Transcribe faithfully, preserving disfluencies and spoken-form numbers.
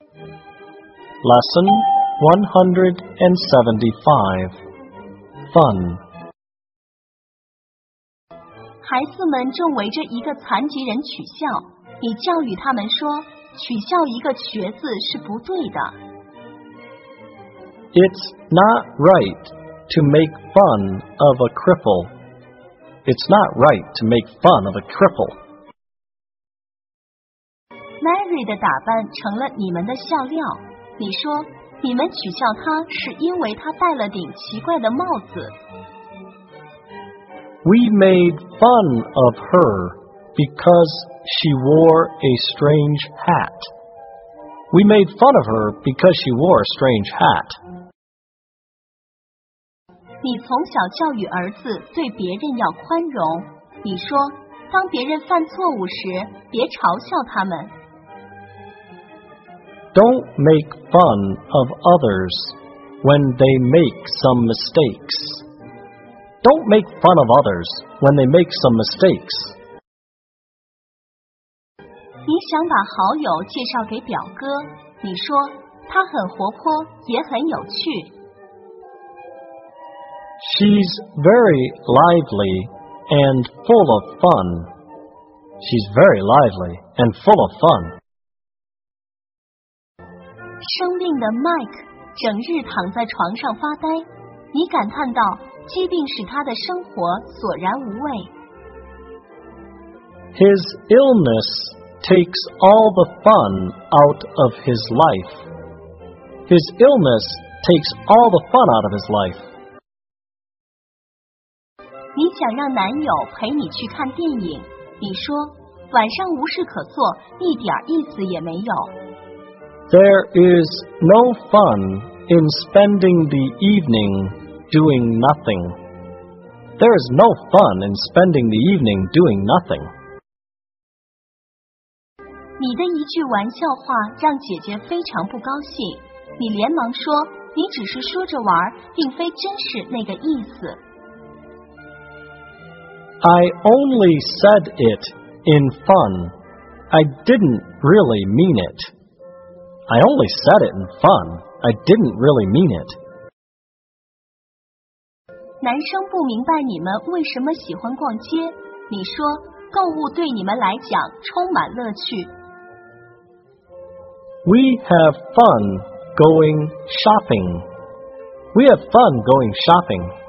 Lesson one hundred seventy-five. Fun. 孩子们正围着一个残疾人取笑，你教育他们说，取笑一个瘸子是不对的。 It's not right to make fun of a cripple. It's not right to make fun of a cripple. Mary 的打扮成了你们的笑料，你说你们取笑她是因为她戴了顶奇怪的帽子。 We made fun of her because she wore a strange hat. We made fun of her because she wore a strange hat. 你从小教育儿子对别人要宽容，你说当别人犯错误时，别嘲笑他们。 Don't make fun of others when they make some mistakes. Don't make fun of others when they make some mistakes. 你想把好友介绍给表哥，你说他很活泼，也很有趣。 She's very lively and full of fun. She's very lively and full of fun. 生病的 Mike 整日躺在床上发呆，你感叹道，疾病使他的生活索然无味。 His illness takes all the fun out of his life. His illness takes all the fun out of his life. 你想让男友陪你去看电影，你说晚上无事可做，一点意思也没有。 There is no fun in spending the evening doing nothing. There is no fun in spending the evening doing nothing. 你的一句玩笑话让姐姐非常不高兴，你连忙说你只是说着玩，并非真是那个意思。 I only said it in fun. I didn't really mean it. I only said it in fun. I didn't really mean it. 男生不明白你们为什么喜欢逛街，你说购物对你们来讲充满乐趣。 We have fun going shopping. We have fun going shopping.